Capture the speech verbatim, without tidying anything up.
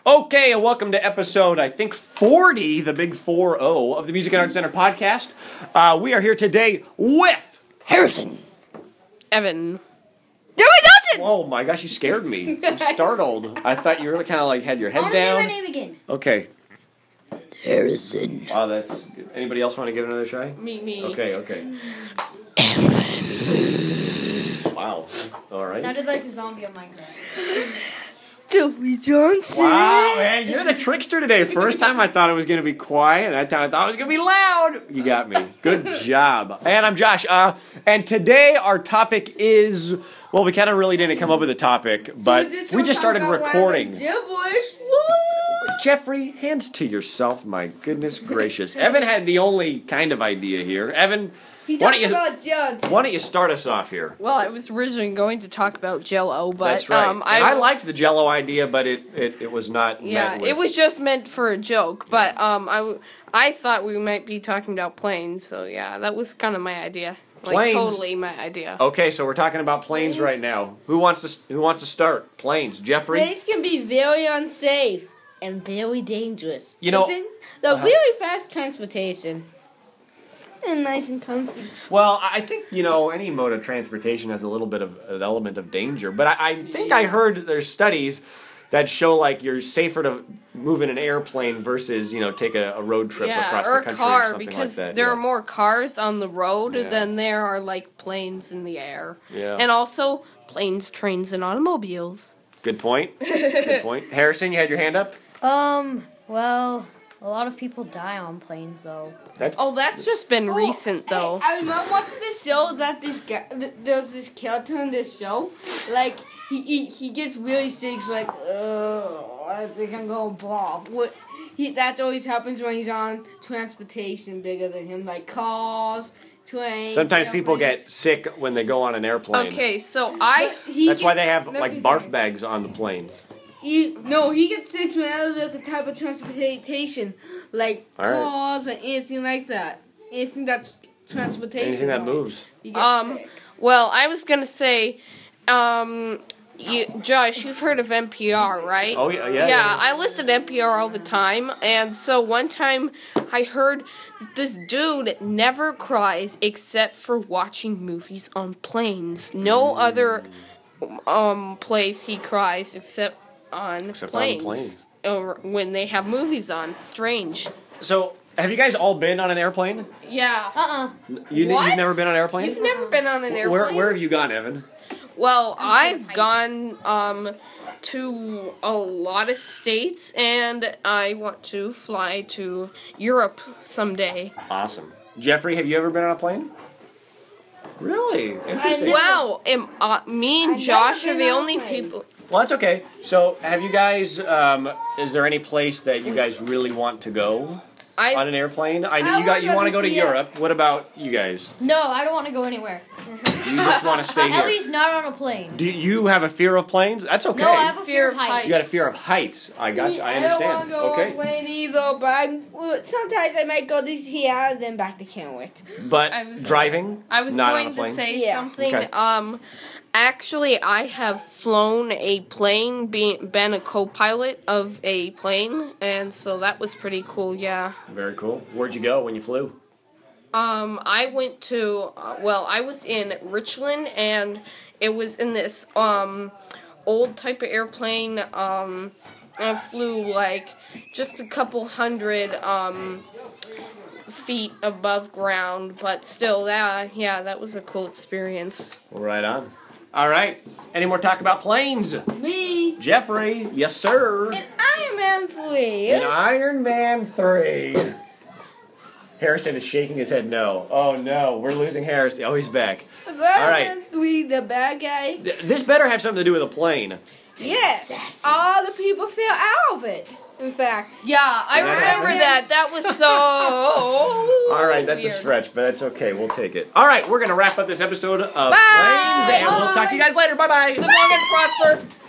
Okay, and welcome to episode, I think, forty, the big four oh of the Music and Arts Center podcast. Uh, we are here today with Harrison. Evan. Joey Johnson! Oh my gosh, you scared me. I'm startled. I thought you really kind of like had your head I want to say down. my name again. Okay. Harrison. Wow, that's good. Anybody else want to give it another try? Me, me. Okay, okay. Wow. All right. Sounded like the zombie on Minecraft. Joey Johnson. Wow, man, you're the trickster today. First time I thought it was going to be quiet, and that time I thought it was going to be loud. You got me. Good job. And I'm Josh. Uh, and today our topic is, well, we kind of really didn't come up with a topic, but just we gonna just talk started about recording. Gibberish. Jeffrey, hands to yourself. My goodness gracious. Evan had the only kind of idea here. Evan, He why talked don't you, about Judd. why don't you start us off here? Well, I was originally going to talk about Jell-O, but That's right. um, And I, I liked the Jell-O idea, but it, it, it was not yeah, met with... it was just meant for a joke. But um, I, w- I thought we might be talking about planes, so yeah, that was kind of my idea. Like Planes? totally my idea. Okay, so we're talking about planes, Planes? right now. Who wants to Who wants to start? Planes, Jeffrey. Planes can be very unsafe and very dangerous. You know- But then the uh-huh. really fast transportation. And nice and comfy. Well, I think you know any mode of transportation has a little bit of an element of danger, but I, I think I heard there's studies that show like you're safer to move in an airplane versus you know take a, a road trip Yeah, across or the a country or car, something because like that. there yeah. are more cars on the road Yeah. than there are like planes in the air. Yeah. And also planes, trains, and automobiles. Good point. Good point. Harrison, you had your hand up. Um, well, a lot of people die on planes, though. That's Oh, that's just been recent though. Hey, I remember watching this show that this guy, th- there's this character in this show, like, he, he, he gets really sick, he's like, ugh, I think I'm going blah. What, he, that's always happens when he's on transportation bigger than him, like cars, trains. sometimes people airplanes. get sick when they go on an airplane. Okay, so I But he That's why get- they have let me like finish. barf bags on the planes. He, no, he gets sick whenever there's a type of transportation, like All right. cars and anything like that. Anything that's transportation. Anything that like, moves. you get Um, sick. well, I was gonna say, um, you, Josh, you've heard of N P R, right? Oh yeah, yeah. Yeah, I listen to N P R all the time, and so one time I heard this dude never cries except for watching movies on planes. No other um place he cries except on Except on planes. planes. Or when they have movies on. Strange. So, have you guys all been on an airplane? Yeah. Uh-uh. You, What? You've never been on an airplane? You've never been on an airplane? Where Where have you gone, Evan? Well, I'm scared of I've gone um to a lot of states, and I want to fly to Europe someday. Awesome. Jeffrey, have you ever been on a plane? Really? Interesting. never- Wow, am, uh, me and I've Josh never are been the on a only plane. people. Well, that's okay. So, have you guys? Um, is there any place that you guys really want to go I on an airplane? I know I you got. You wanna want to go go to to Europe. What about you guys? No, I don't want to go anywhere. You just want to stay At here. least not on a plane. Do you have a fear of planes? That's okay. No, I have a fear of Fear of heights. You got a fear of heights. I got you. I don't want understand. to go on a Okay. plane either, but I'm, well, sometimes I might go to Seattle then back to Kennewick. But I was- driving, I was not on a going to plane. say Yeah. something. Okay. Um, actually, I have flown a plane, being been a co-pilot of a plane, and so that was pretty cool. Yeah. Very cool. Where'd you go when you flew? Um, I went to, uh, well, I was in Richland, and it was in this, um, old type of airplane. Um, I flew, like, just a couple hundred, um, feet above ground, but still, that, yeah, that was a cool experience. Right on. All right. Any more talk about planes? Me Jeffrey, yes sir. and Iron Man three. In Iron Man three. Harrison is shaking his head no. Oh no, we're losing Harrison. Oh, he's back. Iron right. Man three, the bad guy. Th- This better have something to do with a plane. Yes, all the people fell out of it. In fact, Yeah, I That remember happened? that. That was so. All right, that's weird. a stretch, but that's okay. We'll take it. All right, we're going to wrap up this episode of Bye. Planes, and we'll talk to you guys later. Bye-bye. Live long and prosper.